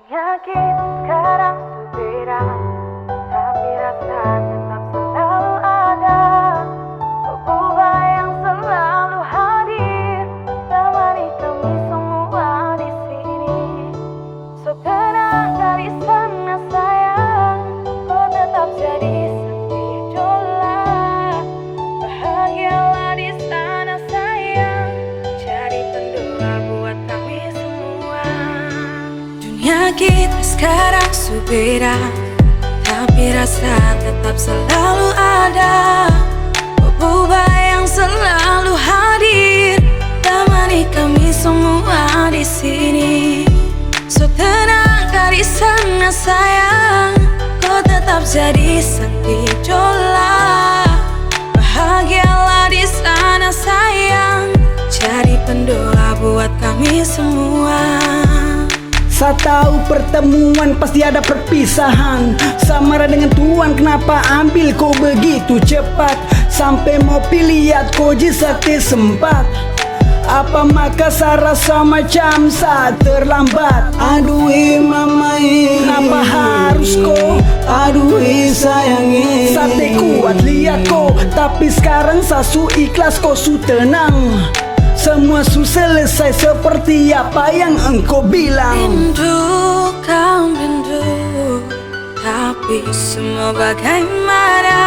Yakin sekarang berbeda, tapi rasa tetap selalu ada. Berubah yang selalu hadir, temani kami semua di sini. So tenang dari sana sayang, kau tetap jadi sakti idola. Bahagialah di sana sayang, jadi pendoa buat kami semua. Dunia kita sekarang berbeda, tapi rasa tetap selalu ada. Berubah yang selalu hadir, temani kami semua di sini. So tenang dari sana sayang, kau tetap jadi sakti idola. Bahagialah di sana sayang, jadi pendoa buat kami semua. Saya tahu pertemuan pasti ada perpisahan. Samara dengan Tuhan, kenapa ambil kau begitu cepat? Sampai mau lihat kau jisate sempat. Apa maka saya rasa macam saya terlambat? Aduh mama, kenapa harus kau? Aduh sayangi, saya kuat lihat kau, tapi sekarang saya su ikhlas kau su tenang. Semua su selesai seperti apa yang engkau bilang. Rindu kau rindu, tapi semua bagaimana?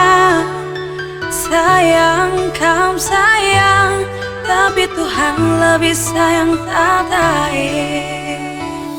Sayang kau sayang, tapi Tuhan lebih sayang tak lain.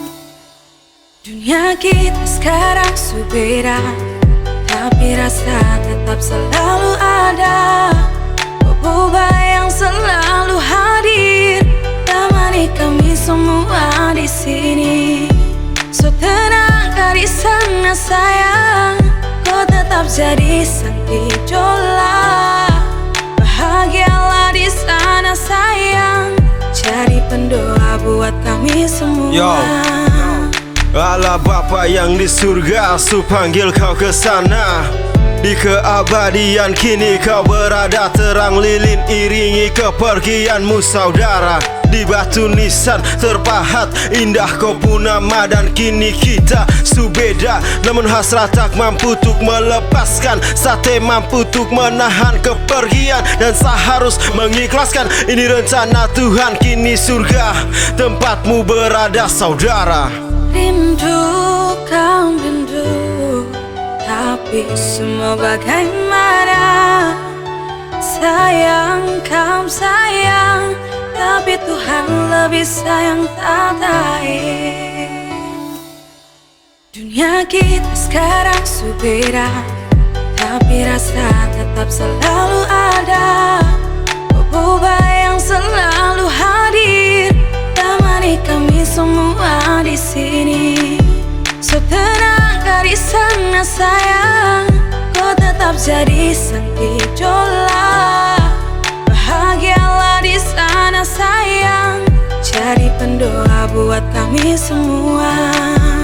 Dunia kita sekarang berbeda, tapi rasa tetap selalu ada. Berubah yang selalu hadir, temani kami semua di sini. So tenang dari sana sayang, kau tetap jadi sakti idola. Bahagialah di sana sayang, jadi pendoa buat kami semua. Yo. Allah Bapa yang di surga, su panggil kau ke sana. Di keabadian kini kau berada, terang lilin iringi kepergianmu saudara. Di batu nisan terpahat indah kau pun nama, dan kini kita subeda. Namun hasrat tak mampu untuk melepaskan, sate mampu untuk menahan kepergian, dan seharus mengikhlaskan. Ini rencana Tuhan, kini surga tempatmu berada saudara. Rindu kau rindu, tapi semua bagaimana? Sayang kau sayang, tapi Tuhan lebih sayang tak lain. Dunia kita sekarang berbeda, tapi rasa tetap selalu ada. Berubah yang selalu hadir, temani kami semua di sini. So tenang dari sana sayang, kau tetap jadi sakti idola. Bahagialah di sana sayang, jadi pendoa buat kami semua.